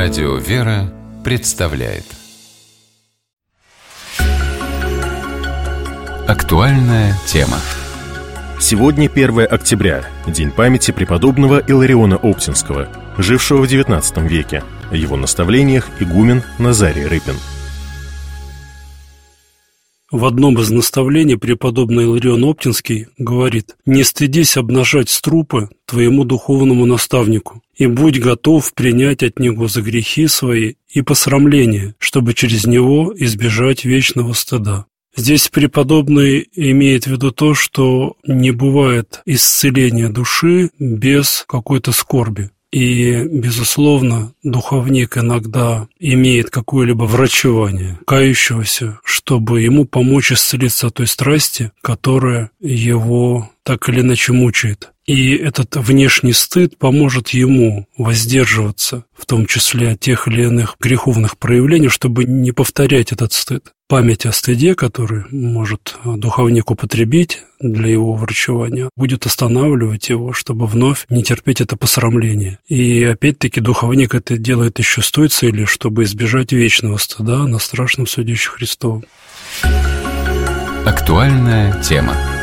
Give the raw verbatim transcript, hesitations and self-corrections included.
Радио «Вера» представляет актуальная тема. Сегодня первое октября, день памяти преподобного Иллариона Оптинского, жившего в девятнадцатом веке. О его наставлениях игумен Назарий Рыпин. В одном из наставлений преподобный Илларион Оптинский говорит: «Не стыдись обнажать струпы твоему духовному наставнику, и будь готов принять от него за грехи свои и посрамление, чтобы через него избежать вечного стыда». Здесь преподобный имеет в виду то, что не бывает исцеления души без какой-то скорби. И, безусловно, духовник иногда имеет какое-либо врачевание кающегося, чтобы ему помочь исцелиться от той страсти, которая его так или иначе мучает. И этот внешний стыд поможет ему воздерживаться, в том числе от тех или иных греховных проявлений, чтобы не повторять этот стыд. Память о стыде, который может духовник употребить для его врачевания, будет останавливать его, чтобы вновь не терпеть это посрамление. И опять-таки духовник это делает еще с той целью, чтобы избежать вечного стыда на страшном суде Христовом. Актуальная тема.